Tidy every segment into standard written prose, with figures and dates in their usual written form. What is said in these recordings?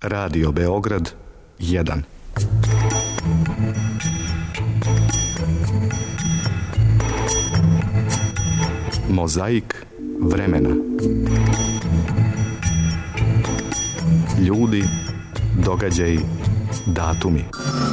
Radio Beograd 1. Mozaik vremena. Ljudi, događaji, datumi.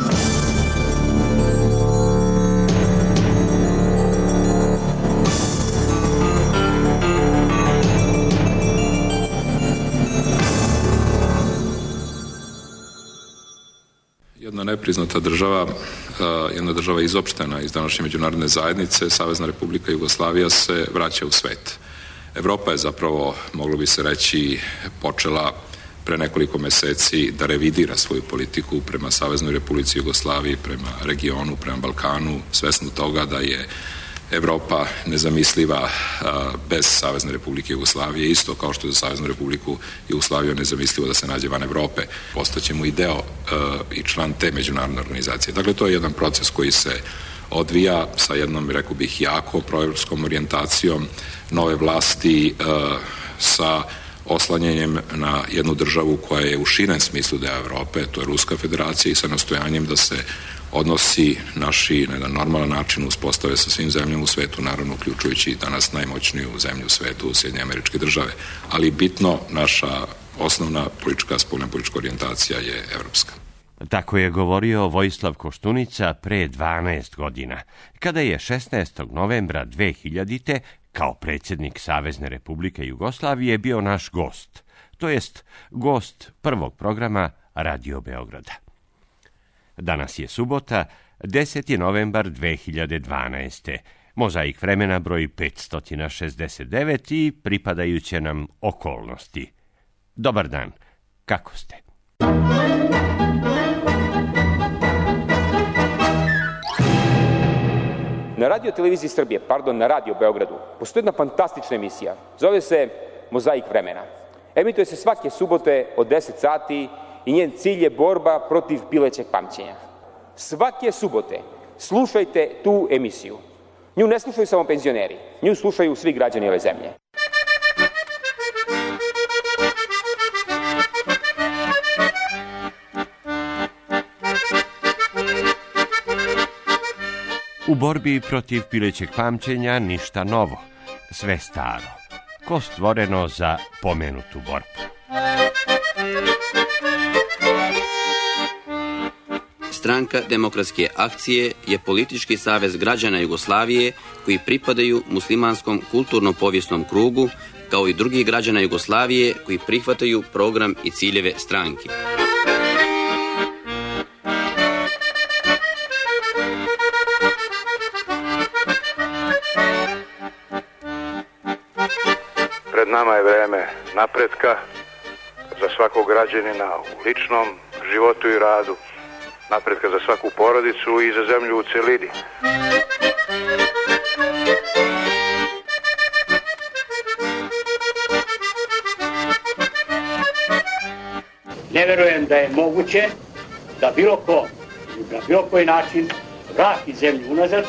Jedna nepriznata država, jedna država izopštena iz današnje međunarodne zajednice, Savezna Republika Jugoslavija, se vraća u svet. Evropa je zapravo, moglo bi se reći, počela pre nekoliko meseci da revidira svoju politiku prema Saveznoj Republici Jugoslaviji, prema regionu, prema Balkanu, svesno toga da je Evropa nezamisliva bez Savezne Republike Jugoslavije, isto kao što je za Saveznu Republiku Jugoslaviju nezamislivo da se nađe van Evrope. Postaćemo i deo i član te međunarodne organizacije. Dakle, to je jedan proces koji se odvija sa jednom, rekao bih, jako proevropskom orijentacijom nove vlasti sa oslanjanjem na jednu državu koja je u širem smislu deo Evrope, to je Ruska federacija, i sa nastojanjem da se odnosi naši na jedan normalan način uspostave sa svim zemljama u svetu, naravno uključujući danas najmoćniju zemlju u svetu, Sjedinjene Američke Države. Ali bitno, naša osnovna politička, spoljna politička orijentacija je evropska. Tako je govorio Vojislav Koštunica pre 12 godina, kada je 16. novembra 2000. kao predsjednik Savezne Republike Jugoslavije bio naš gost, to jest gost prvog programa Radio Beograda. Danas je subota, 10. novembar 2012. Mozaik vremena broj 569 i pripadajuće nam okolnosti. Dobar dan, kako ste? Na Radio televiziji Srbije, na Radio Beogradu, postoji jedna fantastična emisija. Zove se Mozaik vremena. Emituje se svake subote od 10 sati i njen cilj je borba protiv pilećeg pamćenja. Svake subote slušajte tu emisiju. Nju ne slušaju samo penzioneri, nju slušaju svi građani ove zemlje. U borbi protiv pilećeg pamćenja ništa novo, sve staro, ko stvoreno za pomenutu borbu. Stranka demokratske akcije je politički savez građana Jugoslavije koji pripadaju muslimanskom kulturno-povijesnom krugu, kao i drugih građana Jugoslavije koji prihvataju program i ciljeve stranke. Pred nama je vreme napretka za svakog građanina u ličnom životu i radu, napretka za svaku porodicu i za zemlju u celini. Ne verujem da je moguće da bilo ko na bilo koji način vrati zemlju unazad.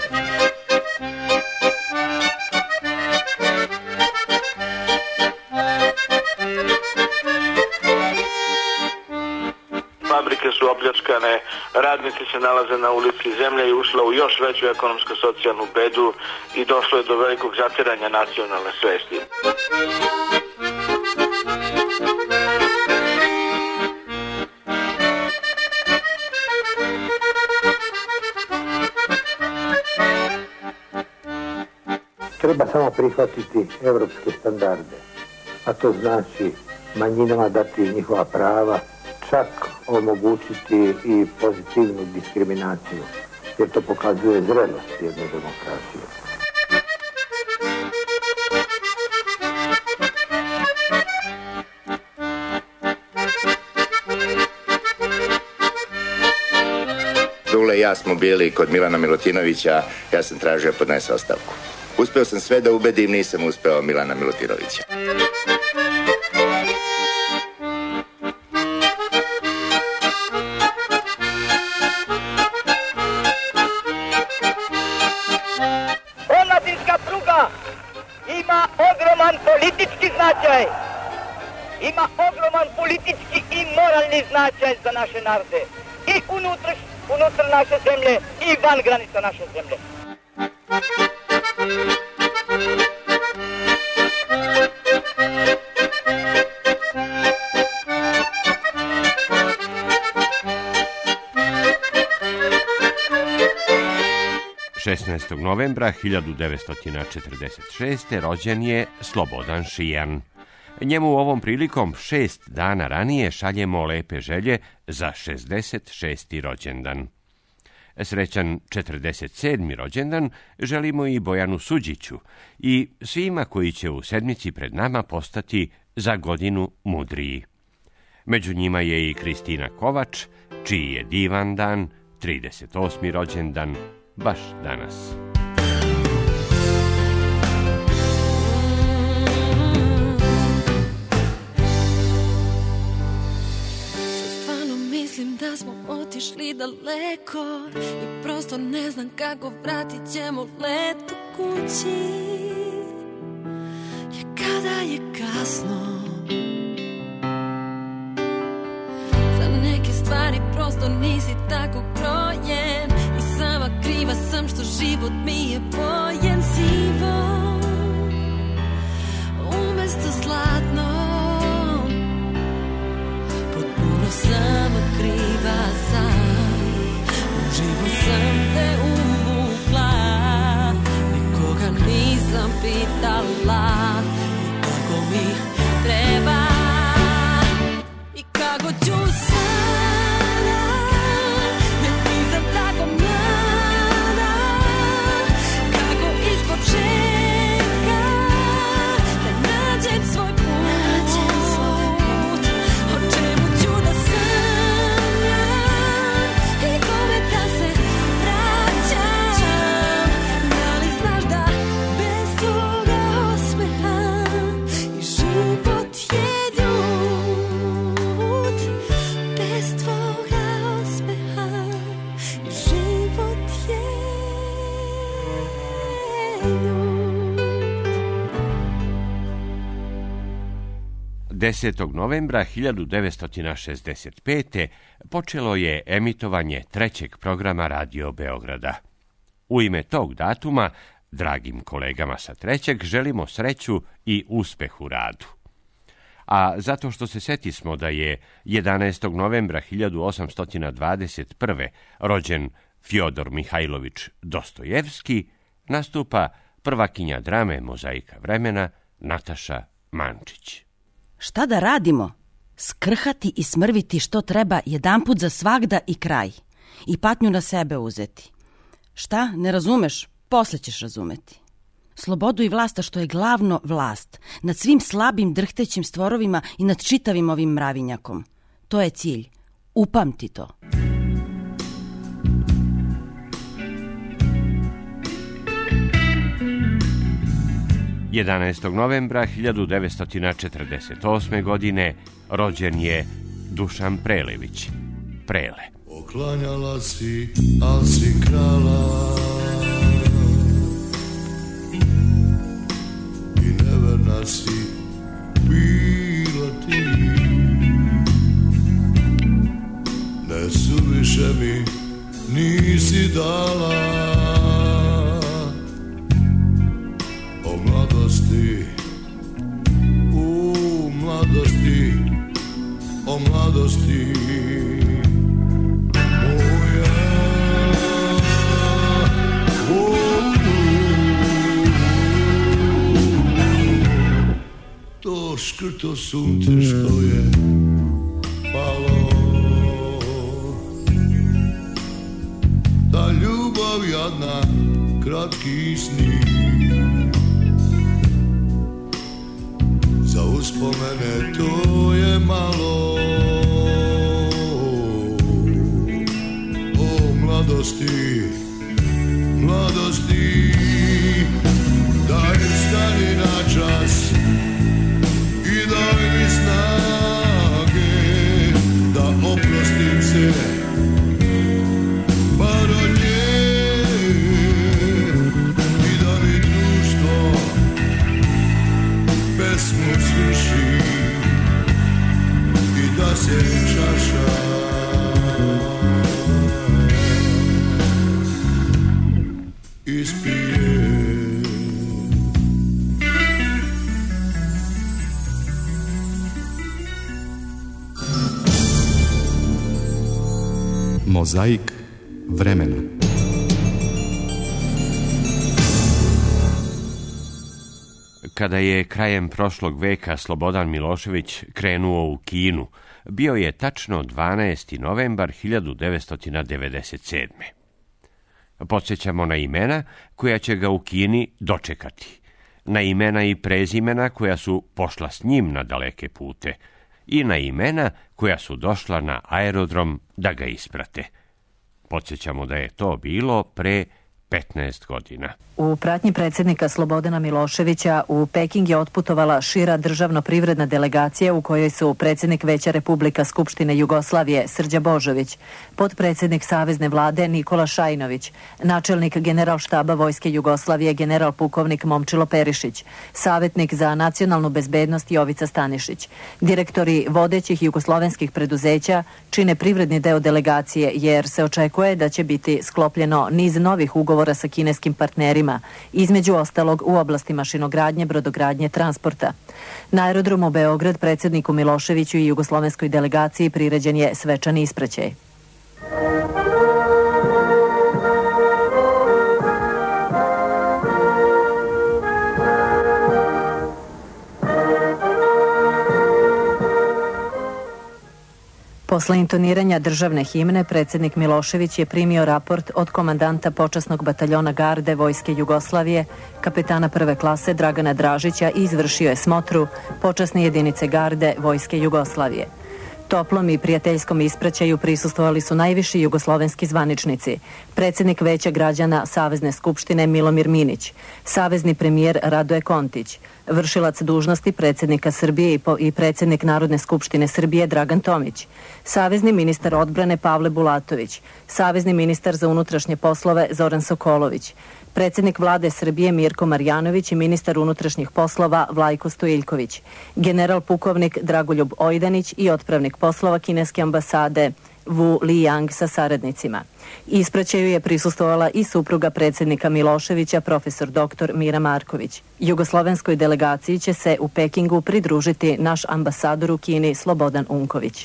Fabrike su opljačkane, radnici se nalaze na ulici, zemlja je ušla u još veću ekonomsko-socijalnu bedu i došlo je do velikog zatiranja nacionalne svesti. Treba samo prihvatiti evropske standarde, a to znači manjinama dati njihova prava, čak omogućiti i pozitivnu diskriminaciju, jer to pokazuje zrelost jedne demokracije. Dule i ja smo bili kod Milana Milutinovića, ja sam tražio podnese ostavku. Uspeo sam sve da ubedim, nisam uspeo Milana Milutinovića. Omladinska pruga ima ogroman politički značaj, ima ogroman ogroman politički i moralni značaj za naše narode. I unutar naše zemlje i van granica naše zemlje. 16. novembra 1946. rođen je Slobodan Šijan. Njemu ovom prilikom 6 dana ranije šaljemo lepe želje za 66. rođendan. Srećan 47. rođendan želimo i Bojanu Suđiću i svima koji će u sedmici pred nama postati za godinu mudriji. Među njima je i Kristina Kovač, čiji je divan dan, 38. rođendan, baš danas. Stvarno mislim da smo otišli daleko i prosto ne znam kako vratit ćemo let u kući. Jer kada je kasno, za neke stvari prosto nisi tako krojen. Sama kriva sam što život mi je bojen sivom umesto zlatnom. Potpuno sama kriva sam, uživo sam te uvukla. Nikoga nisam pitala i kako mi treba i kako ću sada, jer nisam tako mlada. Čeka da nađem svoj put, o čemu ću da sanjam i kome da se vraćam. Da li znaš da bez tvoga osmeha i život je ljud. Bez tvoga osmeha i život je 10. novembra 1965. počelo je emitovanje trećeg programa Radio Beograda. U ime tog datuma, dragim kolegama sa trećeg, želimo sreću i uspeh u radu. A zato što se setismo da je 11. novembra 1821. rođen Fjodor Mihajlović Dostojevski, nastupa prvakinja drame Mozaika vremena Nataša Mančić. Šta da radimo? Skrhati i smrviti što treba jedanput za svagda i kraj. I patnju na sebe uzeti. Šta, ne razumeš? Posle ćeš razumeti. Slobodu i vlasta što je glavno vlast. Nad svim slabim drhtećim stvorovima i nad čitavim ovim mravinjakom. To je cilj. Upamti to. 11. novembra 1948. godine rođen je Dušan Prelević, Prele. Oklanjala si, al si krala i neverna si bila ti. Ne suviše mi nisi dala o mladosti, u mladosti, o mladosti moja. To škrto sunce što je palo, ta ljubav jadna, kratki sni. Za uspomene to je malo, o mladosti, mladosti. Daj mi stani na čas i daj mi snage da oprostim se bar od nje i da mi društvo pesmu svrši. naša. Ispije. Mozaik vremena. Kada je krajem prošlog veka Slobodan Milošević krenuo u Kinu, bio je tačno 12. novembar 1997. Podsjećamo na imena koja će ga u Kini dočekati, na imena i prezimena koja su pošla s njim na daleke pute i na imena koja su došla na aerodrom da ga isprate. Podsjećamo da je to bilo pre 15 godina. U pratnji predsjednika Slobodana Miloševića u Peking je otputovala šira državno-privredna delegacija u kojoj su predsjednik Veća Republika Skupštine Jugoslavije Srđa Božović, potpredsjednik Savezne vlade Nikola Šajnović, načelnik generalštaba Vojske Jugoslavije general pukovnik Momčilo Perišić, savjetnik za nacionalnu bezbednost Jovica Stanišić. Direktori vodećih jugoslovenskih preduzeća čine privredni deo delegacije jer se očekuje da će biti sklopljeno niz novih ugovora sa kineskim partnerima, između ostalog u oblasti mašinogradnje, brodogradnje, transporta. Na aerodromu Beograd predsjedniku Miloševiću i jugoslovenskoj delegaciji priređen je svečani ispraćaj. Posle intoniranja državne himne, predsjednik Milošević je primio raport od komandanta počasnog bataljona garde Vojske Jugoslavije, kapetana prve klase Dragana Dražića i izvršio je smotru počasne jedinice garde Vojske Jugoslavije. Toplom i prijateljskom ispraćaju prisustvovali su najviši jugoslovenski zvaničnici, predsjednik Veća građana Savezne skupštine Milomir Minić, savezni premijer Radoje Kontić, vršilac dužnosti predsjednika Srbije i predsjednik Narodne skupštine Srbije Dragan Tomić, savezni ministar odbrane Pavle Bulatović, savezni ministar za unutrašnje poslove Zoran Sokolović, predsjednik vlade Srbije Mirko Marjanović i ministar unutrašnjih poslova Vlajko Stojiljković, general pukovnik Dragoljub Ojdanić i otpravnik poslova kineske ambasade Wu Liyang sa saradnicima. Ispraćaju je prisustvovala i supruga predsjednika Miloševića, profesor dr. Mira Marković. Jugoslovenskoj delegaciji će se u Pekingu pridružiti naš ambasador u Kini Slobodan Unković.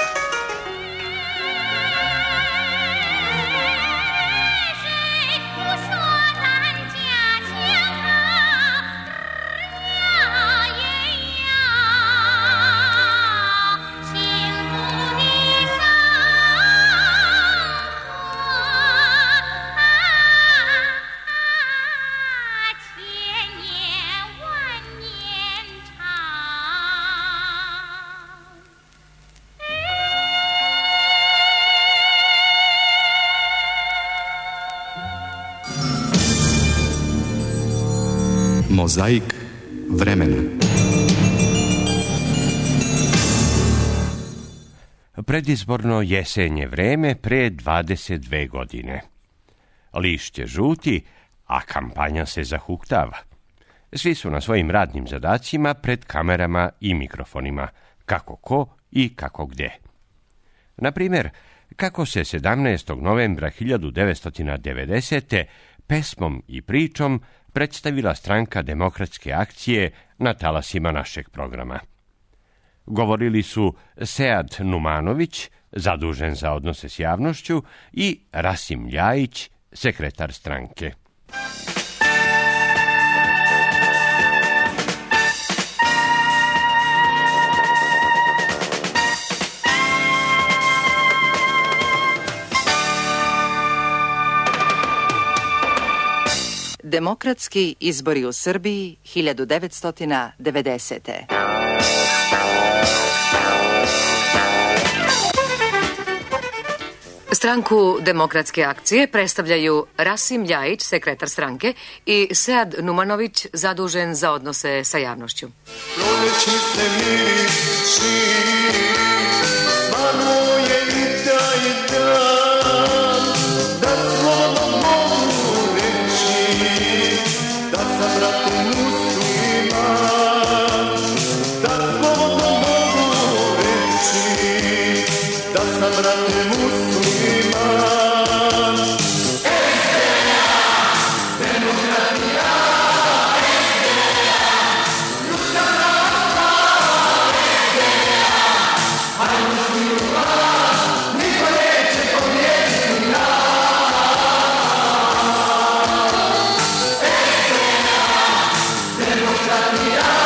Mozaik vremena. Predizborno jesenje vreme pre 22 godine. Lišće žuti, a kampanja se zahuktava. Svi su na svojim radnim zadacima pred kamerama i mikrofonima, kako ko i kako gde. Na primjer, kako se 17. novembra 1990. pesmom i pričom predstavila stranka Demokratske akcije na talasima našeg programa. Govorili su Sead Numanović, zadužen za odnose s javnošću, i Rasim Ljajić, sekretar stranke. Demokratski izbori u Srbiji 1990. Stranku Demokratske akcije predstavljaju Rasim Ljajić, sekretar stranke, i Sead Numanović, zadužen za odnose sa javnošću. Proleći se miris širi, stvarno je i taj dan, da slobodno mogu reći, da sam brate musliman, da slobodno mogu reći, sam brate musliman. SDA, demokratija, SDA, ljudska prava, SDA, hajmo svi u glas, niko neće pobijediti nas. SDA, demokratija,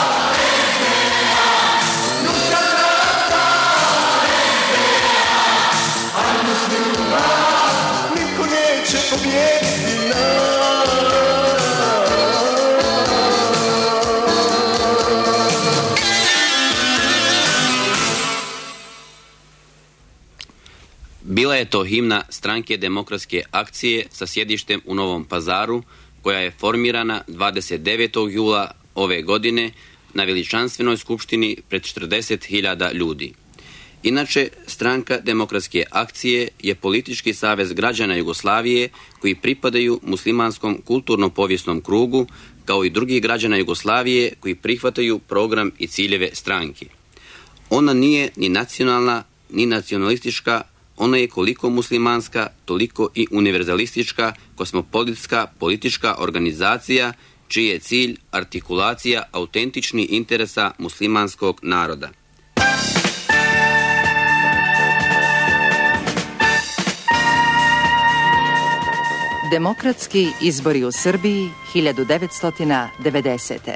Bila je to himna Stranke demokratske akcije sa sjedištem u Novom Pazaru, koja je formirana 29. jula ove godine na veličanstvenoj skupštini pred 40.000 ljudi. Inače, Stranka demokratske akcije je politički savez građana Jugoslavije koji pripadaju muslimanskom kulturno-povijesnom krugu, kao i drugih građana Jugoslavije koji prihvataju program i ciljeve stranke. Ona nije ni nacionalna, ni nacionalistička, ona je koliko muslimanska, toliko i univerzalistička, kosmopolitska politička organizacija, čiji je cilj artikulacija autentičnih interesa muslimanskog naroda. Demokratski izbori u Srbiji 1990.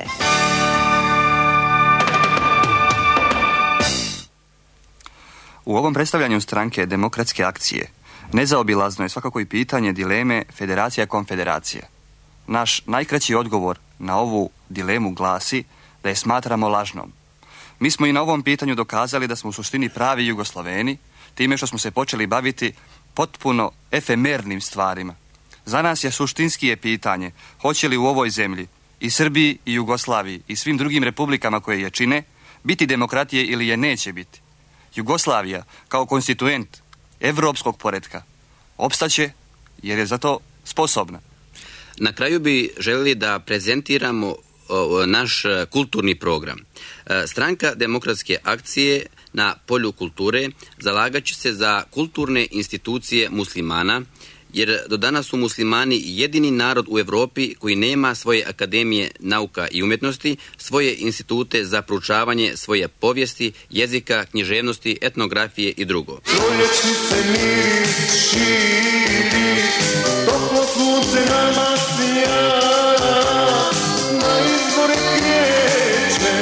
U ovom predstavljanju Stranke demokratske akcije nezaobilazno je svakako i pitanje dileme federacija-konfederacija. Naš najkraći odgovor na ovu dilemu glasi da je smatramo lažnom. Mi smo i na ovom pitanju dokazali da smo u suštini pravi Jugosloveni, time što smo se počeli baviti potpuno efemernim stvarima. Za nas je suštinski pitanje hoće li u ovoj zemlji i Srbiji i Jugoslaviji i svim drugim republikama koje je čine biti demokratije ili je neće biti. Jugoslavija kao konstituent evropskog poretka opstaće jer je za to sposobna. Na kraju bi želeli da prezentiramo naš kulturni program. Stranka demokratske akcije na polju kulture zalagaće se za kulturne institucije muslimana, jer do danas su muslimani jedini narod u Evropi koji nema svoje akademije nauka i umjetnosti, svoje institute za proučavanje svoje povijesti, jezika, književnosti, etnografije i drugo. Proljeći se miris širi, toplo sunce nama sija, na izbore kreće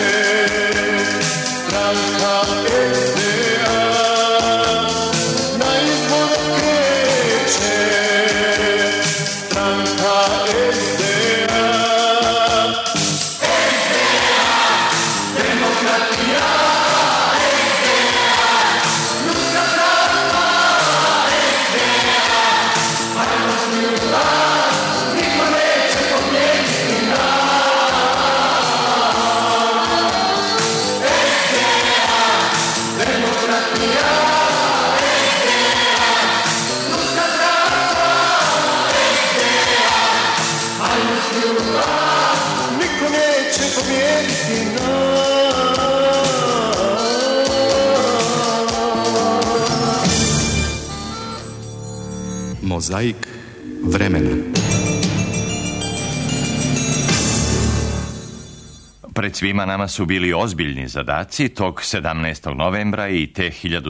stranka SDA, na izbore kreće stranka SDA. SDA, demokratija, SDA, ljudska prava, SDA, hajmo svi u glas, niko neće pobijediti nas. SDA, demokratija, SDA, ljudska prava, SDA, hajmo svi u glas, niko neće pobijediti nas. Mozaik vremena. Pred svima nama su bili ozbiljni zadaci tog 17. novembra i te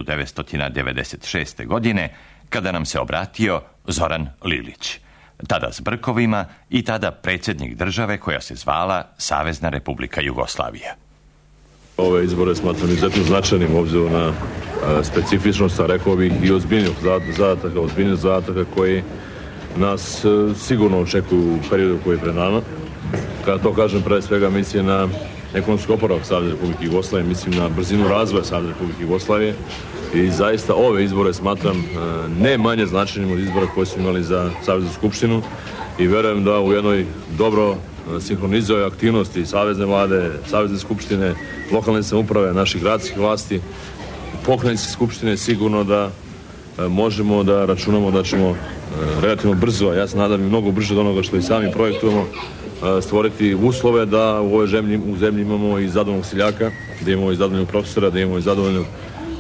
1996. godine, kada nam se obratio Zoran Lilić, tada s brkovima i tada predsjednik države koja se zvala Savezna Republika Jugoslavija. Ove izbore smatram izuzetno značajnim obzirom na specifičnost, a rekao bih i ozbiljnost zadataka koji nas sigurno očekuju u periodu koji je pred nama. Kada to kažem, pre svega mislim na ekonomski oporavak Savezne Republike Jugoslavije, mislim na brzinu razvoja Savezne Republike Jugoslavije i zaista ove izbore smatram ne manje značajnim od izbora koje smo imali za Saveznu skupštinu i verujem da u jednoj dobro sinhronizuje aktivnosti Savezne vlade, Savezne skupštine, lokalne samouprave, naših gradskih vlasti, pokrajinske skupštine, sigurno da možemo da računamo da ćemo relativno brzo, a ja se nadam i mnogo brže od onoga što i sami projektujemo, stvoriti uslove da u ovoj zemlji imamo i zadovoljnog seljaka, da imamo i zadovoljnog profesora, da imamo i zadovoljnog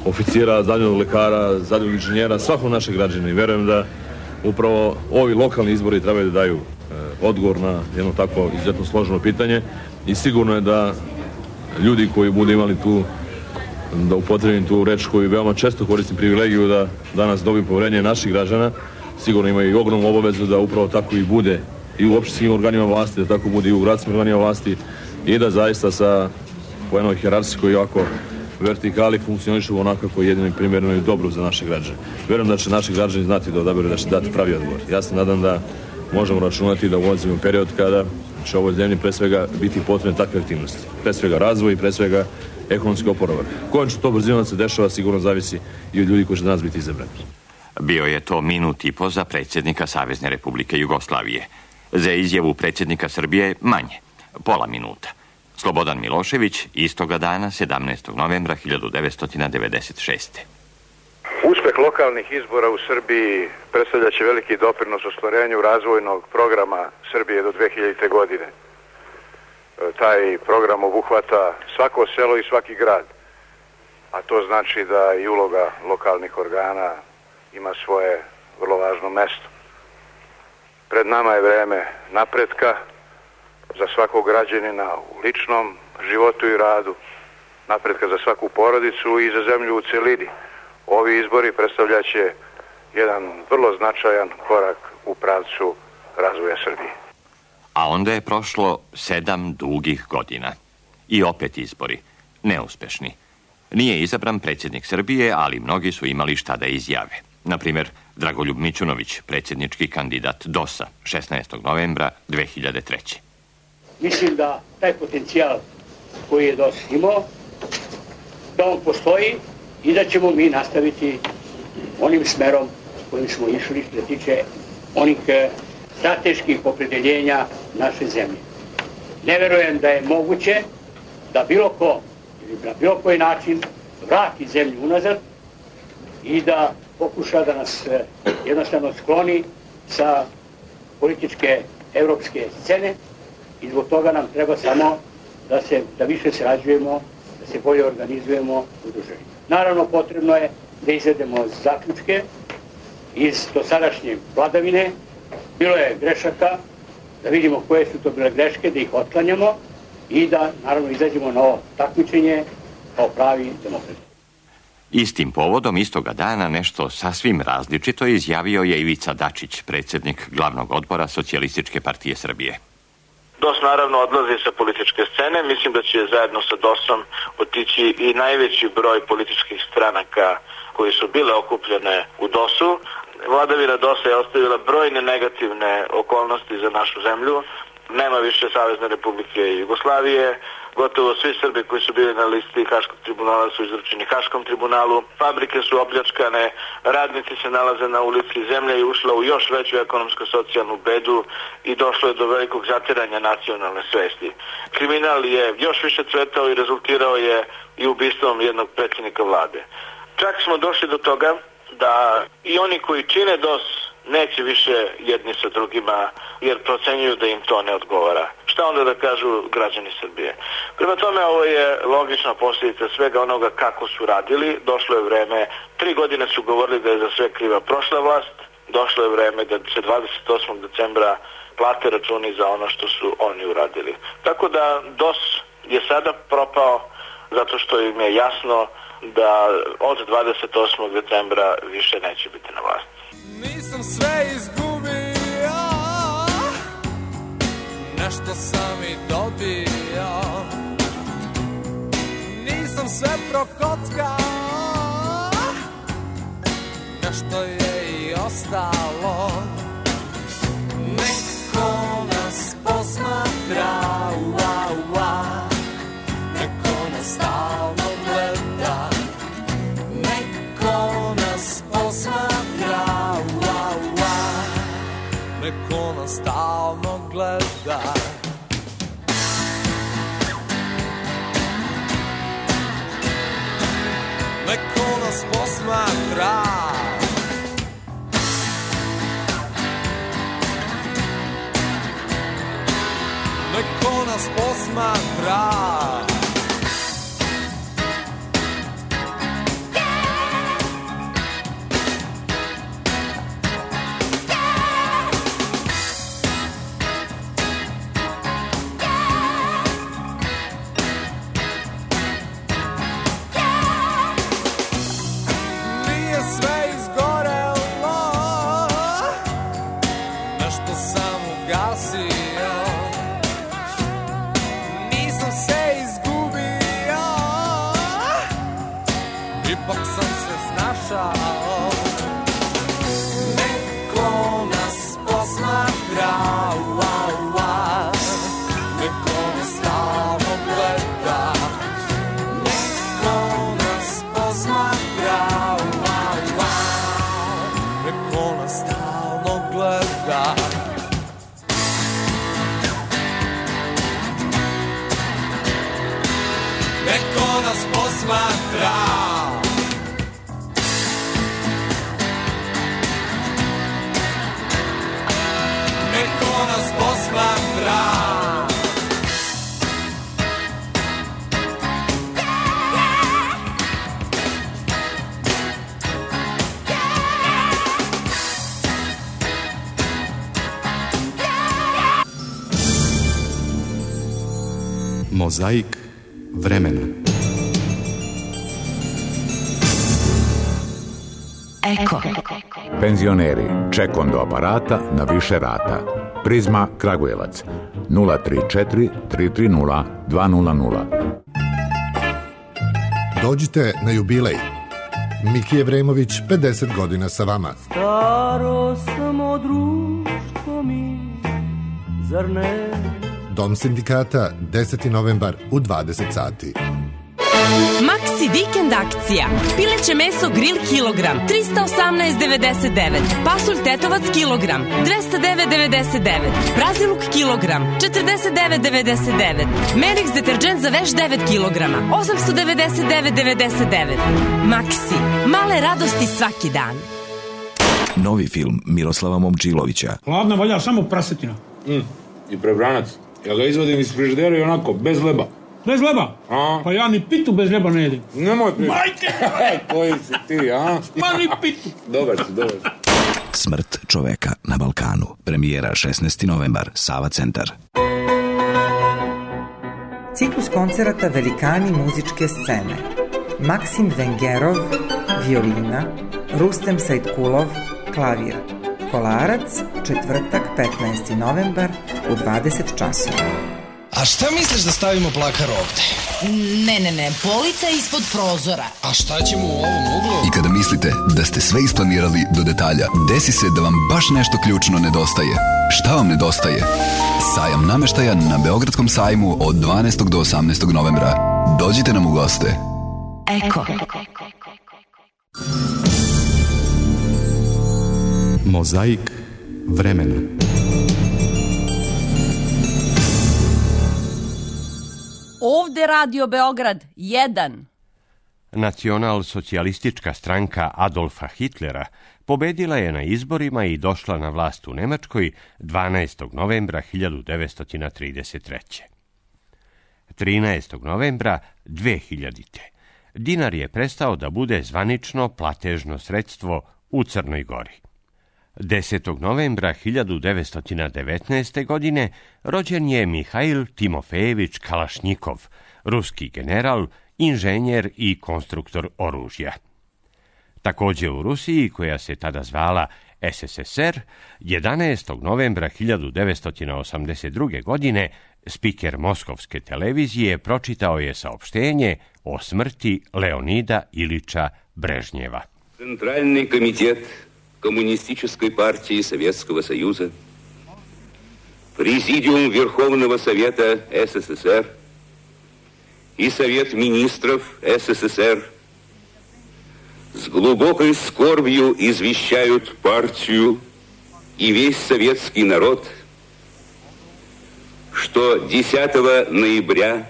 oficira, zadnjeg lekara, zadnjeg inženjera, svakog našeg građana i verujem da upravo ovi lokalni izbori trebaju da daju odgovor na jedno tako izuzetno složeno pitanje i sigurno je da ljudi koji budu imali tu, da upotrebim tu reč koju veoma često koristim privilegiju da danas dobijem poverenje naših građana, sigurno imaju i ogromnu obavezu da upravo tako i bude i u opštinskim organima vlasti, da tako bude i u gradskim organima vlasti i da zaista sa po jednoj hijerarhijskoj i ovako vertikali funkcionišu onako kako je jedino i primjerno i dobro za naše građane. Verujem da će naši građani znati da odaberu da će dati pravi odgovor. Ja se nadam da možemo računati da ulazimo period kada će ovoj zemlji pre svega biti potrebne takve aktivnosti. Pre svega razvoj i pre svega ekonomski oporavak. Kojom će to brzinom da se dešava sigurno zavisi i od ljudi koji će danas biti izabrani. Bio je to minut i po za predsjednika Savezne Republike Jugoslavije. Za izjavu predsjednika Srbije manje, pola minuta. Slobodan Milošević, istoga dana, 17. novembra 1996. Uspeh lokalnih izbora u Srbiji predstavljaće veliki doprinos ostvarenju razvojnog programa Srbije do 2000. godine. Taj program obuhvata svako selo i svaki grad, a to znači da i uloga lokalnih organa ima svoje vrlo važno mesto. Pred nama je vreme napretka za svakog građanina u ličnom životu i radu, napretka za svaku porodicu i za zemlju u celini. Ovi izbori predstavljaće jedan vrlo značajan korak u pravcu razvoja Srbije. A onda je prošlo 7 dugih godina. I opet izbori. Neuspešni. Nije izabran predsjednik Srbije, ali mnogi su imali šta da izjave. Naprimjer, Dragoljub Mićunović, predsjednički kandidat DOS-a, 16. novembra 2003. Mislim da taj potencijal koji je DOS imao, da on postoji i da ćemo mi nastaviti onim smerom kojim smo išli što se tiče onih strateških opredeljenja naše zemlje. Ne verujem da je moguće da bilo ko ili na bilo koji način vrati zemlju unazad i da pokuša da nas jednostavno skloni sa političke evropske scene i zbog toga nam treba samo da više sarađujemo, da se bolje organizujemo u državi. Naravno, potrebno je da izvedemo zaključke iz dosadašnje vladavine. Bilo je grešaka, da vidimo koje su to bile greške, da ih otklanjamo i da, naravno, izađemo na ovo takmičenje kao pravi demokrati. Istim povodom istoga dana nešto sasvim različito izjavio je Ivica Dačić, predsjednik glavnog odbora Socijalističke partije Srbije. DOS naravno odlazi sa političke scene, mislim da će zajedno sa DOS-om otići i najveći broj političkih stranaka koji su bile okupljene u DOS-u. Vladavina DOS-a je ostavila brojne negativne okolnosti za našu zemlju. Nema više Savezne Republike Jugoslavije, gotovo svi Srbi koji su bili na listi Haškog tribunala su izručeni Haškom tribunalu, fabrike su opljačkane, radnici se nalaze na ulici, zemlja je ušla u još veću ekonomsko-socijalnu bedu i došlo je do velikog zatiranja nacionalne svesti. Kriminal je još više cvetao i rezultirao je i ubistvom jednog predsjednika vlade. Čak smo došli do toga da i oni koji čine DOS neće više jedni sa drugima jer procenjuju da im to ne odgovara. Šta onda da kažu građani Srbije? Prema tome, ovo je logična posljedica svega onoga kako su radili. Došlo je vreme, 3 godine su govorili da je za sve kriva prošla vlast, došlo je vreme da će 28. decembra plate računi za ono što su oni uradili. Tako da DOS je sada propao zato što im je jasno da od 28. decembra više neće biti na vlasti. Nisam sve izgubio, nešto sam i dobio. Nisam sve prokockao, nešto je i ostalo. Neko nas posmatra, neko nas stalno gleda. Neko nas posmatra, neko nas stalno gleda. Neko nas posmatra, neko nas posmatra. Yeah! došao. Neko nas posmatra, neko nas stalno gleda. Neko nas posmatra, neko nas stalno gleda. Neko nas posmatra. Neko nas posmatra. Mozaik vremena. Eko. Penzioneri, ček do aparata na više rata. Prizma Kragujevac 034 330 200. Dođite na jubilej. Miki Evremović, 50 godina sa vama. Staro samo društvo mi, zar ne? Dom sindikata, 10. novembar u 20 sati. Maxi vikend akcija. Pileće meso grill kilogram 318,99. Pasulj tetovac kilogram 209,99. Braziluk kilogram 49,99. Menix deterđent za veš 9 kilograma 899,99. Maxi. Male radosti svaki dan. Novi film Miroslava Momčilovića. Hladna valja samo prasetina. I prebranac. Ja ga izvodim iz frižidera i onako, bez leba. Bez leba? A? Pa ja ni pitu bez leba ne jedim. Nemoj pitu. Majke! Koji si ti, a? Ma ni pitu. Dobar si, dobar si. Smrt čoveka na Balkanu. Premijera 16. novembar, Sava centar. Ciklus koncerata Velikani muzičke scene. Maksim Vengerov, violina, Rustem Sajtkulov, klavir. Kolarac, četvrtak, 15. novembar u 20 časova. A šta misliš da stavimo plakar ovde? Ne, polica ispod prozora. A šta ćemo u ovom uglu? I kada mislite da ste sve isplanirali do detalja, desi se da vam baš nešto ključno nedostaje. Šta vam nedostaje? Sajam nameštaja na Beogradskom sajmu od 12. do 18. novembra. Dođite nam u goste. Eko. Mozaik vremena. Ovde Radio Beograd 1. Nacional-socijalistička stranka Adolfa Hitlera pobedila je na izborima i došla na vlast u Nemačkoj 12. novembra 1933. 13. novembra 2000. Dinar je prestao da bude zvanično platežno sredstvo u Crnoj Gori. 10. novembra 1919. godine rođen je Mihail Timofejević Kalašnjikov, ruski general, inženjer i konstruktor oružja. Također u Rusiji, koja se tada zvala SSSR, 11. novembra 1982. godine spiker Moskovske televizije pročitao je saopštenje o smrti Leonida Ilića Brežnjeva. Центральный комитет Коммунистической партии Советского Союза, Президиум Верховного Совета СССР и Совет Министров СССР с глубокой скорбью извещают партию и весь советский народ, что 10 ноября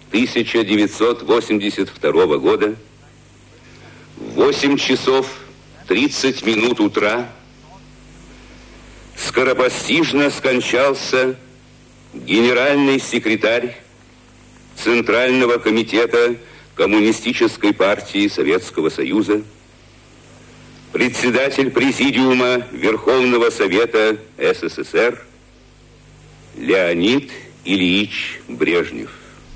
1982 года в 8 часов 30 минут утра скоропостижно скончался генеральный секретарь Центрального комитета Коммунистической партии Советского Союза, председатель Президиума Верховного Совета СССР Леонид Ильич Брежнев.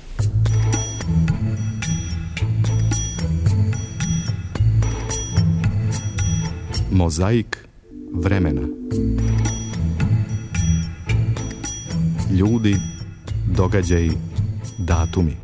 Mozaik vremena. Ljudi, događaji, datumi.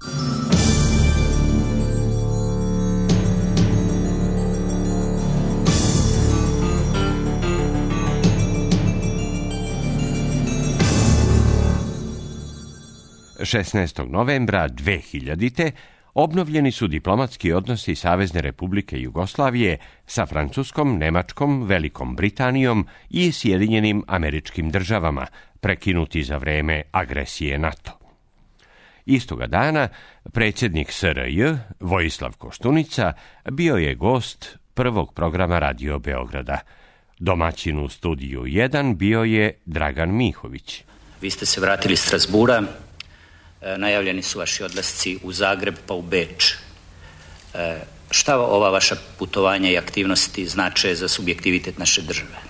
16. novembra 2000. obnovljeni su diplomatski odnosi Savezne Republike Jugoslavije sa Francuskom, Nemačkom, Velikom Britanijom i Sjedinjenim Američkim Državama, prekinuti za vreme agresije NATO. Istoga dana predsjednik SRJ, Vojislav Koštunica, bio je gost prvog programa Radio Beograda. Domaćin u studiju 1 bio je Dragan Mihović. Vi ste se vratili iz Strasbura, najavljeni su vaši odlasci u Zagreb pa u Beč. Šta ova vaša putovanja i aktivnosti znače za subjektivitet naše države?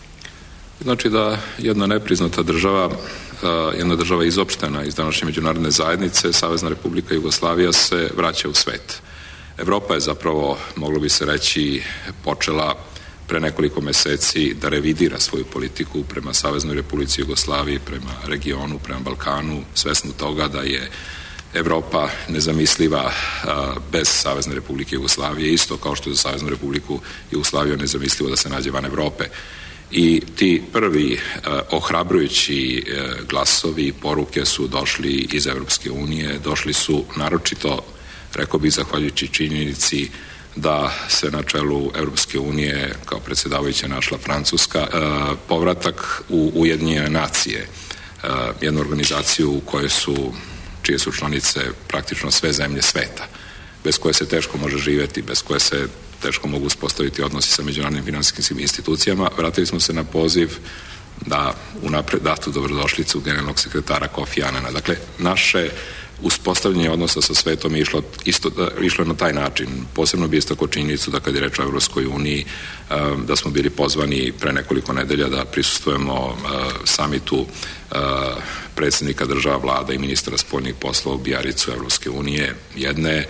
Znači da jedna nepriznata država, jedna država izopštena iz današnje međunarodne zajednice, Savezna Republika Jugoslavija, se vraća u svet. Evropa je zapravo, moglo bi se reći, počela pre nekoliko meseci da revidira svoju politiku prema Saveznoj Republici Jugoslaviji, prema regionu, prema Balkanu, svesno toga da je Evropa nezamisliva bez Savezne Republike Jugoslavije, isto kao što je za Saveznu Republiku Jugoslaviju nezamislivo da se nađe van Evrope. I ti prvi ohrabrujući glasovi i poruke su došli iz Evropske unije, došli su naročito, rekao bih, zahvaljujući činjenici da se na čelu Evropske unije kao predsjedavajuća našla Francuska, povratak u Ujedinjene nacije, jednu organizaciju u kojoj čije su članice praktično sve zemlje sveta, bez koje se teško može živjeti, bez koje se teško mogu uspostaviti odnosi sa međunarodnim finansijskim institucijama. Vratili smo se na poziv da unapred datu dobrodošlicu generalnog sekretara Kofi Anana. Dakle, naše uspostavljanje odnosa sa svetom je išlo na taj način. Posebno bi istakao činjenicu da kad je reč o Evropskoj uniji, da smo bili pozvani pre nekoliko nedelja da prisustvujemo samitu predsjednika država, vlada i ministra spoljnih poslova u Bijaricu Evropske unije, jedne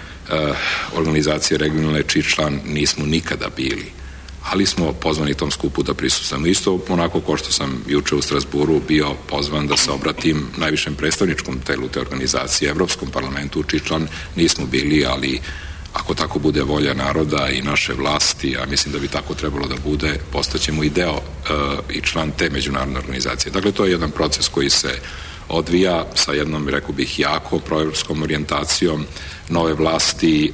organizacije regionalne čiji član nismo nikada bili, ali smo pozvani tom skupu da prisustvujemo. Isto onako kao što sam juče u Strasburu bio pozvan da se obratim najvišem predstavničkom telu te organizacije, Evropskom parlamentu, čiji član nismo bili, ali ako tako bude volja naroda i naše vlasti, a mislim da bi tako trebalo da bude, postaćemo i deo i član te međunarodne organizacije. Dakle, to je jedan proces koji se odvija sa jednom, rekao bih, jako proevropskom orijentacijom nove vlasti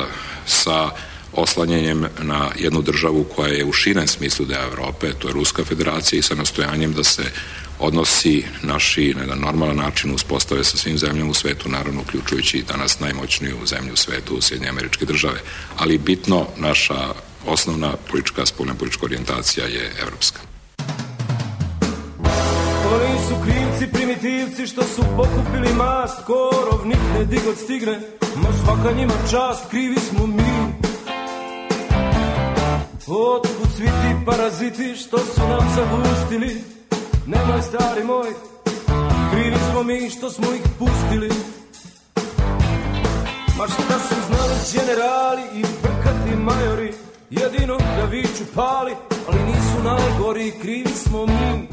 sa oslanjanjem na jednu državu koja je u širem smislu deo Evrope, to je Ruska federacija, i sa nastojanjem da se odnosi naši na jedan normalan način uspostave sa svim zemljama u svetu, naravno uključujući danas najmoćniju zemlju u svetu, Sjedinjene Američke Države. Ali bitno, naša osnovna politička, spoljna politička orijentacija je evropska. Oni su krivci, primitivci što su pokupili mast, korov nikne digod stigne, ma svaka njima čast, krivi smo mi. Otkud svi ti paraziti što su nam zavustili, nemoj stari moj, krivi smo mi što smo ih pustili. Ma šta su znali generali i brkati majori, jedino da viču pali, ali nisu najgori, krivi smo mi.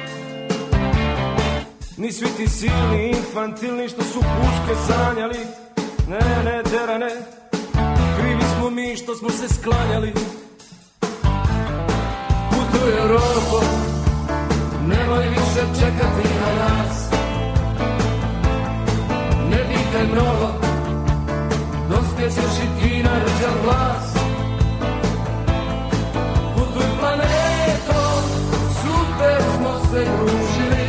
Ni svi ti silni, infantilni što su puške sanjali, ne, derane, krivi smo mi što smo se sklanjali. Putuj Evropo, nemoj više čekati na nas, ne dikaj mnogo, dospjećeš i ti na rđav glas. Putuj planetom, super smo se družili,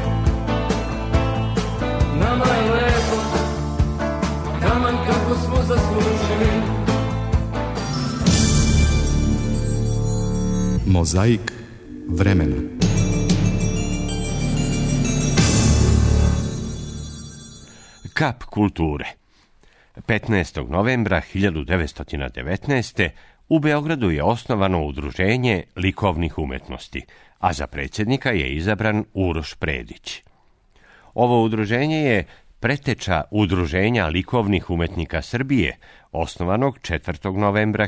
nama je lepo, taman kako smo zaslužili. Mozaik vremena. Kap kulture. 15. novembra 1919. u Beogradu je osnovano Udruženje likovnih umetnosti, a za predsjednika je izabran Uroš Predić. Ovo udruženje je preteča Udruženja likovnih umetnika Srbije, osnovanog 4. novembra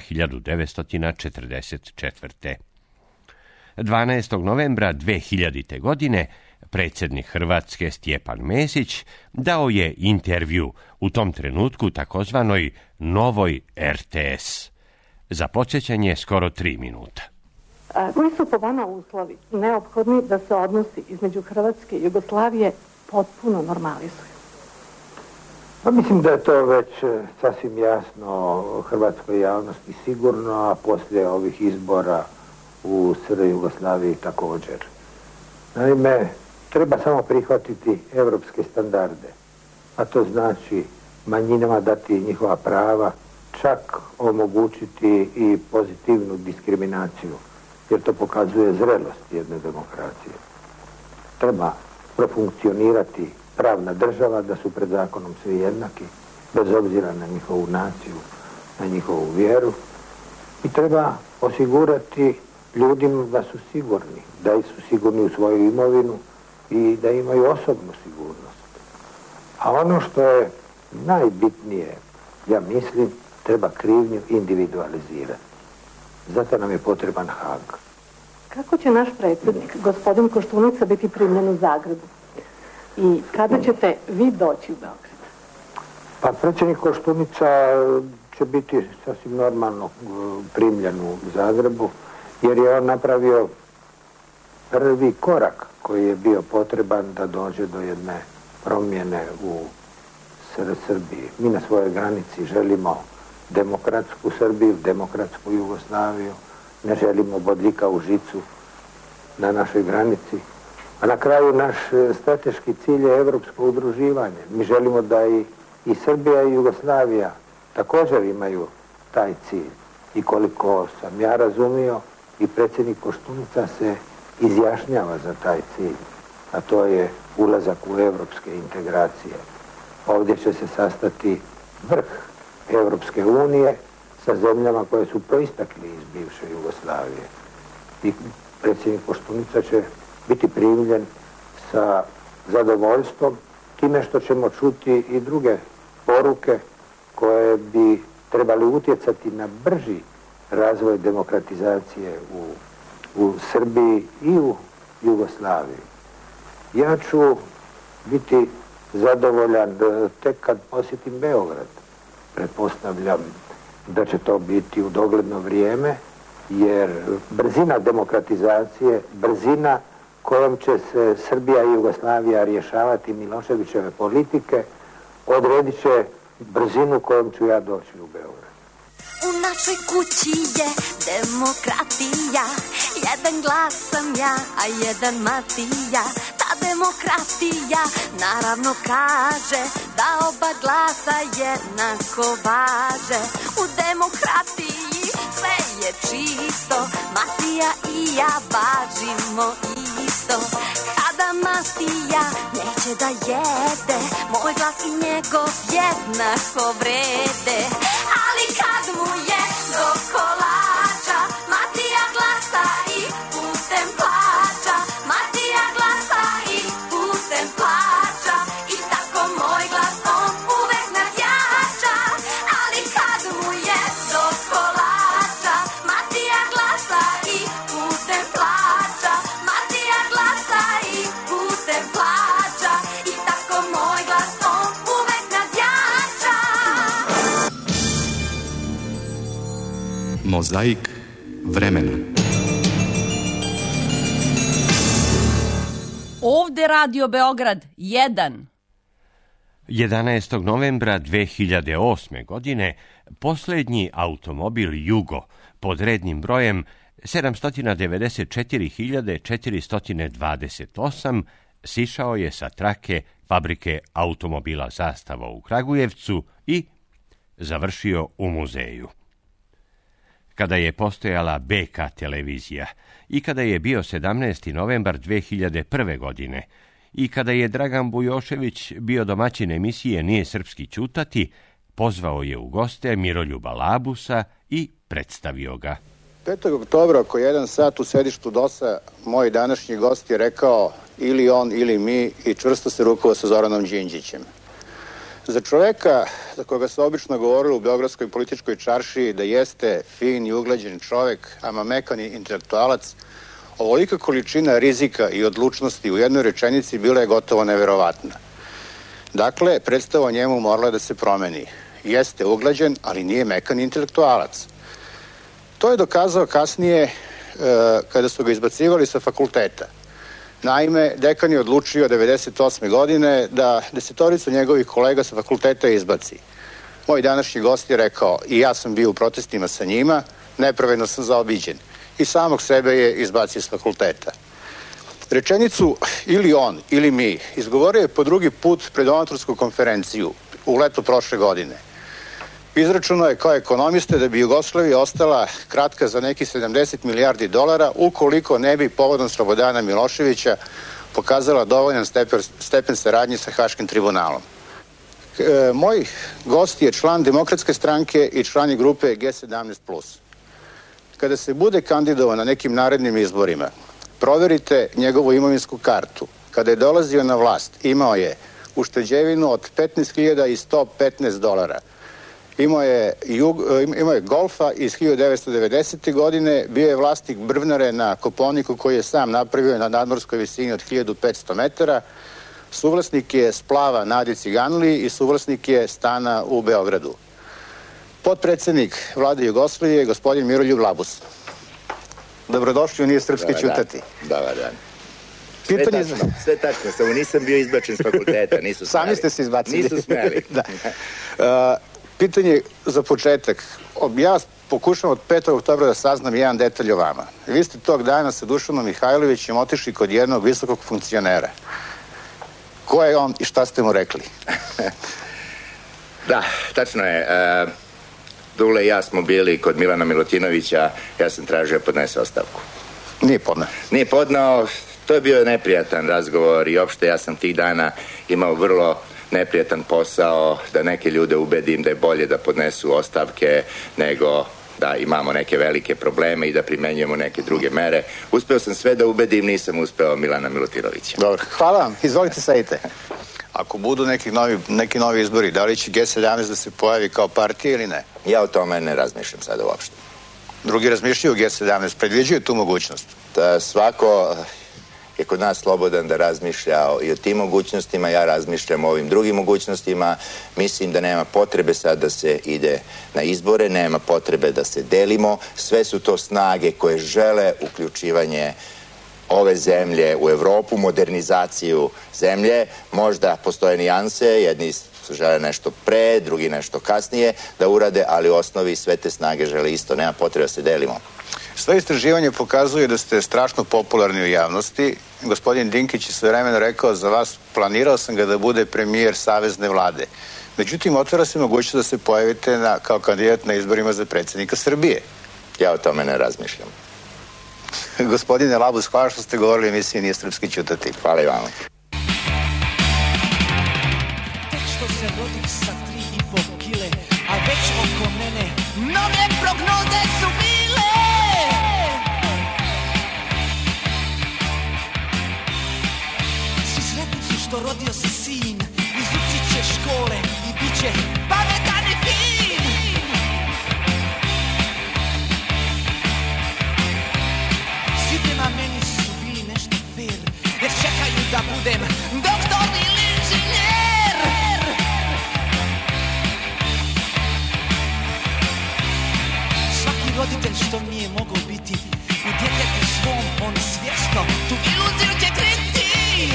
1944. 12. novembra 2000. godine predsjednik Hrvatske Stjepan Mesić dao je intervju u tom trenutku takozvanoj Novoj RTS. Za podsjećanje skoro 3 minuta. Koji su po vama uslovi neophodni da se odnosi između Hrvatske i Jugoslavije potpuno normalizuju? Pa mislim da je to već sasvim jasno hrvatskoj javnosti sigurno, a poslije ovih izbora u SR Jugoslaviji također. Naime, treba samo prihvatiti evropske standarde, a to znači manjinama dati njihova prava, čak omogućiti i pozitivnu diskriminaciju, jer to pokazuje zrelost jedne demokracije. Treba profunkcionirati pravna država, da su pred zakonom svi jednaki, bez obzira na njihovu naciju, na njihovu vjeru, i treba osigurati ljudima da su sigurni, da su sigurni u svoju imovinu i da imaju osobnu sigurnost. A ono što je najbitnije, ja mislim, treba krivnju individualizirati. Zato nam je potreban Hag. Kako će naš predsjednik, gospodin Koštunica, biti primljen u Zagrebu? I kada ćete vi doći u Beograd? Pa predsjednik Koštunica će biti sasvim normalno primljen u Zagrebu, jer je on napravio prvi korak koji je bio potreban da dođe do jedne promjene u Srbiji. Mi na svojoj granici želimo demokratsku Srbiju, demokratsku Jugoslaviju, ne želimo bodljika u žicu na našoj granici. A na kraju naš strateški cilj je evropsko udruživanje. Mi želimo da i Srbija i Jugoslavija također imaju taj cilj. I koliko sam ja razumio, i predsjednik Koštunica se izjašnjava za taj cilj, a to je ulazak u evropske integracije. Ovdje će se sastati vrh Evropske unije sa zemljama koje su proistakli iz bivše Jugoslavije. I predsjednik Koštunica će biti primljen sa zadovoljstvom, time što ćemo čuti i druge poruke koje bi trebali utjecati na brži razvoj demokratizacije u Srbiji i u Jugoslaviji. Ja ću biti zadovoljan tek kad posjetim Beograd. Pretpostavljam da će to biti u dogledno vrijeme, jer brzina demokratizacije, brzina kojom će se Srbija i Jugoslavija rješavati Miloševićeve politike, odredit će brzinu kojom ću ja doći u Beograd. U našoj kući je demokratija, jedan glas sam ja, a jedan Matija. Ta demokratija naravno kaže da oba glasa jednako važe. U demokratiji sve je čisto, Matija i ja važimo isto. Kada Matija neće da jede, moj glas i njegov jednako vrede. Ali kad mu je do kolača, Matija glasa i putem plaća. Matija glasa i putem plaća, i tako moj glas on uvek nadjača. Ali kad mu je do kolača, Matija glasa i putem plaća. Matija glasa i putem plaća, i tako moj glas on uvek nadjača. Mozaik vremena. Ovde Radio Beograd 1. 11. novembra 2008. godine posljednji automobil Jugo pod rednim brojem 794.428 sišao je sa trake fabrike automobila Zastava u Kragujevcu i završio u muzeju. Kada je postojala BK televizija i kada je bio 17. novembar 2001. godine i kada je Dragan Bujošević bio domaćin emisije Nije srpski ćutati, pozvao je u goste Miroljuba Labusa i predstavio ga. 5. oktobra oko 1 sat u sedištu DOS-a moj današnji gost je rekao ili on ili mi i čvrsto se rukovao sa Zoranom Đinđićem. Za čoveka za koga se obično govorilo u beogradskoj političkoj čaršiji da jeste fin i uglađen čovek, ama mekan i intelektualac, ovolika količina rizika i odlučnosti u jednoj rečenici bila je gotovo neverovatna. Dakle, predstava o njemu morala da se promeni. Jeste uglađen, ali nije mekan intelektualac. To je dokazao kasnije kada su ga izbacivali sa fakulteta. Naime, dekan je odlučio 1998. godine da 10 njegovih kolega sa fakulteta izbaci. Moj današnji gost je rekao, i ja sam bio u protestima sa njima, nepravedno sam zaobiđen. I samog sebe je izbacio s fakulteta. Rečenicu ili on ili mi izgovorio je po drugi put pred donatorsku konferenciju u leto prošle godine. Izračunao je kao ekonomiste da bi Jugoslavija ostala kratka za nekih 70 milijardi dolara ukoliko ne bi povodom Slobodana Miloševića pokazala dovoljan stepen saradnje sa Haškim tribunalom. Moj gost je član Demokratske stranke i član je grupe G17+. Kada se bude kandidovao na nekim narednim izborima, proverite njegovu imovinsku kartu. Kada je dolazio na vlast, imao je ušteđevinu od 15.115 dolara. Imao je Golfa iz 1990. godine, bio je vlasnik brvnare na Kopaoniku koji je sam napravio na nadmorskoj visini od 1500 metara, suvlasnik je splava Nadi Ciganli i suvlasnik je stana u Beogradu. Potpredsednik vlade Jugoslavije, gospodin Miroljub Labus. Dobrodošli u Nije srpski ćutati. Dobar dan. Sve tačno, samo nisam bio izbačen s fakulteta, nisu smeli. Sami ste se izbacili. Nisu smeli. Pitanje za početak. Ja pokušam od 5. oktobra da saznam jedan detalj o vama. Vi ste tog dana sa Dušanom Mihajlovićem otišli kod jednog visokog funkcionera. Ko je on i šta ste mu rekli? Da, tačno je. Dule i ja smo bili kod Milana Milutinovića, ja sam tražio podnese ostavku. Nije podneo? Nije podneo, to je bio neprijatan razgovor i opšte ja sam tih dana imao vrlo neprijatan posao da neke ljude ubedim da je bolje da podnesu ostavke nego da imamo neke velike probleme i da primenjujemo neke druge mere. Uspeo sam sve da ubedim, nisam uspeo Milana Milutinovića. Dobro, hvala vam, izvolite sedite. Ako budu neki novi izbori, da li će G17 da se pojavi kao partija ili ne? Ja o tome ne razmišljam sada uopšte. Drugi razmišljaju G17, predviđaju tu mogućnost? Da svako je kod nas slobodan da razmišlja i o tim mogućnostima, ja razmišljam o ovim drugim mogućnostima. Mislim da nema potrebe sad da se ide na izbore, nema potrebe da se delimo. Sve su to snage koje žele uključivanje ove zemlje u Evropu, modernizaciju zemlje. Možda postoje nijanse, jedni žele nešto pre, drugi nešto kasnije da urade, ali u osnovi sve te snage žele isto, nema potrebe da se delimo. Sve istraživanje pokazuje da ste strašno popularni u javnosti. Gospodin Dinkić je sve vremena rekao za vas, planirao sam ga da bude premijer savezne vlade. Međutim, otvara se mogućnost da se pojavite kao kandidat na izborima za predsjednika Srbije. Ja o tome ne razmišljam. Gospodine Labus, hvala što ste govorili o emisiji Nije srpski ćutati. Hvala i vama. Tek što se rodik sa 3,5 kile, a već oko mene mnoge prognoze su bile. Svi sretni su što rodio se sin, izučit će škole i bit će pametan i fin. Svi prema meni su bili nešto fair, jer čekaju da budem doktor ili inženjer. Svaki roditelj što nije mogao biti u djetetu svom, on svjesno tu iluziju će kriti.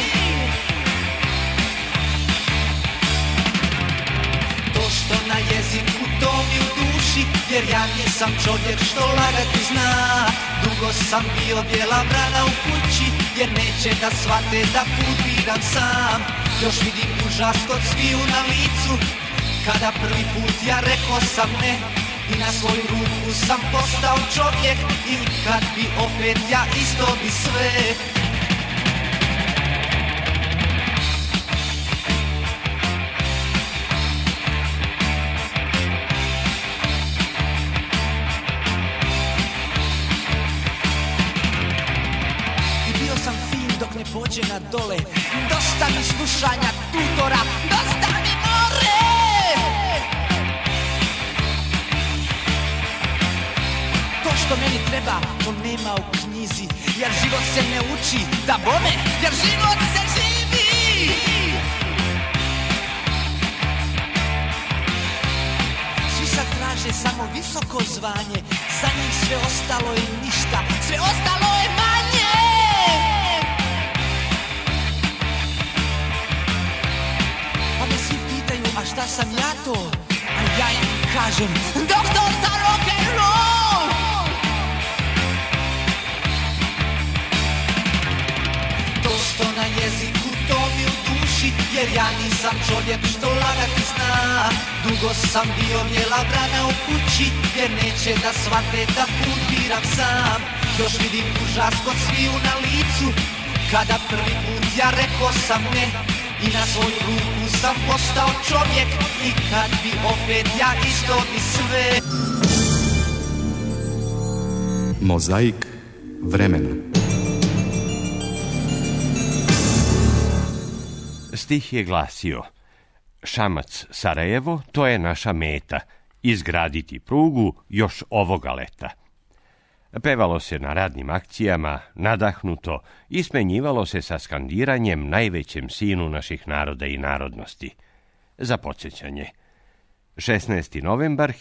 To što na jeziku, to mi u duši, jer ja nisam čovjek što lagati zna. Dugo sam bio bijela vrana u kući, jer neće da shvate da put biram sam. Još vidim užas kod sviju na licu, kada prvi put ja rekao sam ne. I na svoju ruku sam postao čovjek, i kad bi opet ja isto bi sve. Pođe na dole, dosta mi slušanja tutora, dosta mi more. To što meni treba, to nema u knjizi, jer život se ne uči, da bome, jer život se živi. Svi sad traže samo visoko zvanje, za njih sve ostalo je ništa, sve ostalo je manje. kažem doktor za rock'n'roll. To što na jeziku, to mi u duši, jer ja nisam čovjek što lagati zna. Dugo sam bio bijela vrana u kući, jer neće da shvate da put biram sam. Još vidim užas kod sviju na licu, kada prvi put ja rekao sam ne. I na svoju ruku sam postao čovjek, i kad bi opet ja isto bi sve. Mozaik vremena. Stih je glasio: Šamac Sarajevo, to je naša meta, izgraditi prugu još ovoga leta. Pevalo se na radnim akcijama, nadahnuto, i smenjivalo se sa skandiranjem najvećem sinu naših naroda i narodnosti. Za podsjećanje. 16. novembar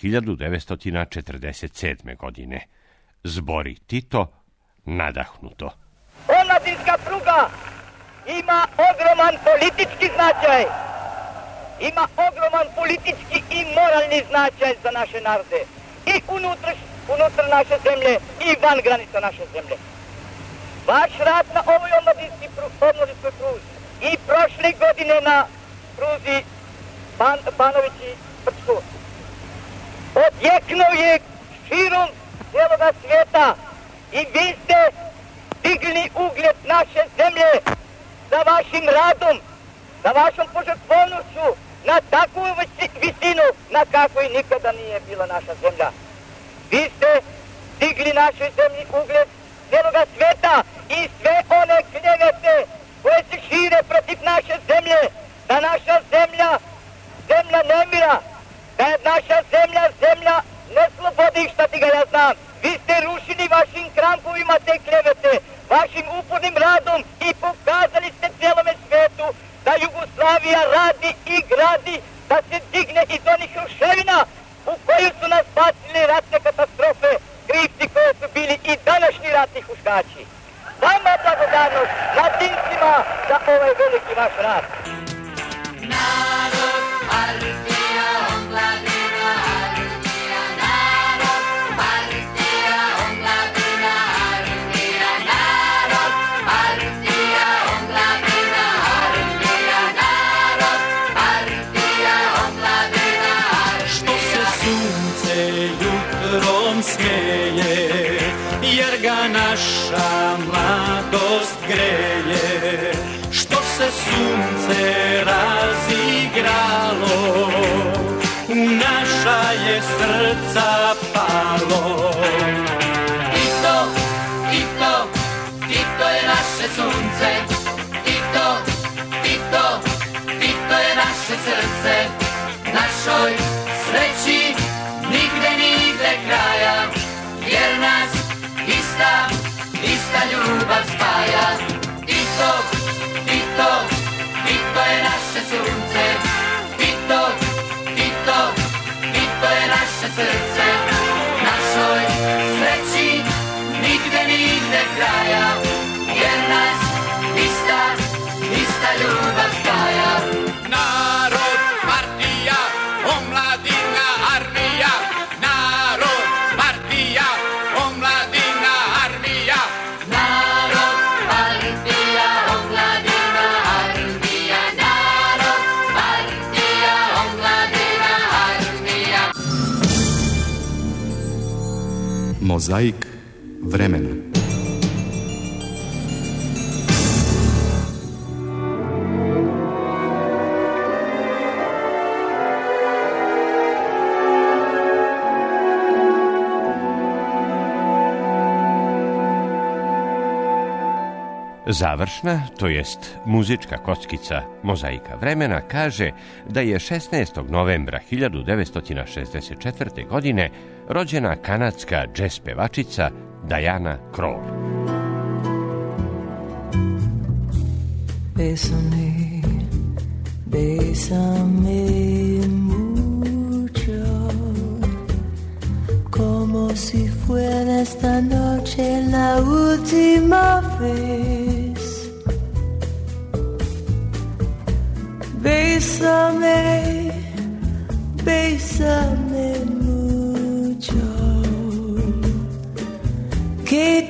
1947. godine. Zbori Tito, nadahnuto. Omladinska pruga ima ogroman politički značaj. Ima ogroman politički i moralni značaj za naše narode. I unutar naše zemlje i van granica naše zemlje. Vaš rad na ovoj omladinskoj pruzi i prošle godine na pruzi Banovići Brčko odjeknuo je širom cijeloga svijeta i vi ste digli ugled naše zemlje za vašim radom, za vašom požrtvovnošću na takvu visinu na kakvoj nikada nije bila naša zemlja. Vi ste digli našoj zemlji ugled cijeloga svijeta i sve one klevete koje se šire protiv naše zemlje, da naša zemlja nemira, da je naša zemlja neslobodišta, ti ga ja znam. Vi ste rušili vašim krampovima te klevete, vašim upornim radom i pokazali ste cijelome svijetu da Jugoslavija radi i gradi, da se digne iz onih ruševina u koju su nas bacili ratne katastrofe, krivci koje su bili i današnji ratni huškači. Vama blagodarnost, latincima, za ovaj veliki vaš rad. Narod, partija, omladina, armija, narod, partija, omladina, armija, narod, partija, omladina, armija, narod, partija, omladina, armija. Što se sunce jutrom smeje, jer ga naša mladost greje. Što se sunce razigralo, u naša je srca palo. Tito, Tito, Tito je naše sunce. Tito, Tito, Tito je naše srce. Našoj sreći nigde kraja, jer nas ista ljubav spaja. Tito, Tito, Tito je naše sunce. Tito, Tito, Tito je naše srce. Našoj sreći nigde kraja, jer nas ista ljubav spaja. Narod, partija, omladina, armija. Narod, partija, omladina, armija. Narod, partija, omladina, armija. Narod, partija, omladina, armija. Mozaik vremena. Završna, to jest muzička kockica Mozaika vremena, kaže da je 16. novembra 1964. godine rođena kanadska džez pevačica Diana Krall. Bésame, bésame mucho, como si fuera esta noche la última vez. Bésame, bésame mucho.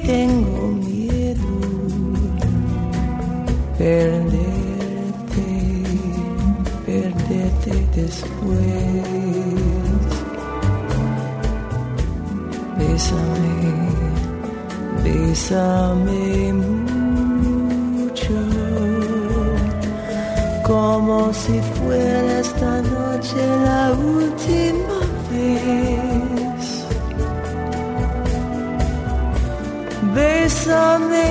tengo miedo perderte después. Bésame mucho, como si fuera esta noche la última vez. Bésame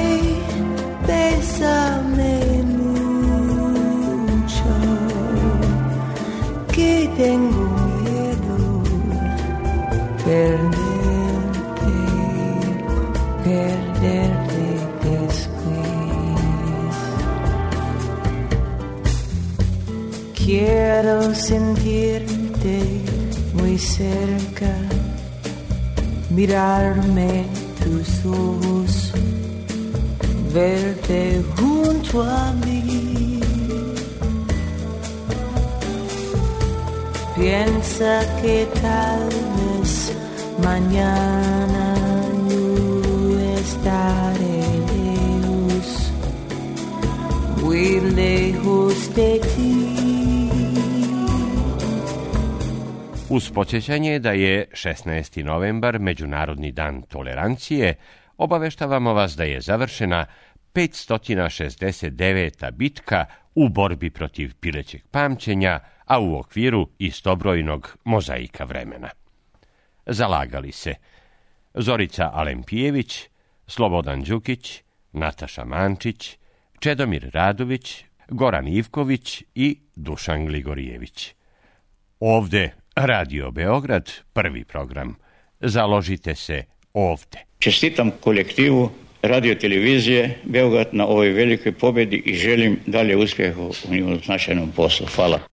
mucho, que tengo miedo perderte después. Quiero sentirte muy cerca, mirarme tus ojos, verte junto a mí. Piensa que tal vez mañana estaré lejos, muy lejos de ti. Uz podsjećanje da je 16. novembar Međunarodni dan tolerancije, obaveštavamo vas da je završena 569. bitka u borbi protiv pilećeg pamćenja, a u okviru istobrojnog mozaika vremena. Zalagali se Zorica Alempijević, Slobodan Đukić, Nataša Mančić, Čedomir Radović, Goran Ivković i Dušan Gligorijević. Ovde Radio Beograd, prvi program. Založite se ovde. Čestitam kolektivu radio-televizije Beograd na ovoj velikoj pobedi i želim dalje uspjeha u njenom značajnom poslu. Hvala.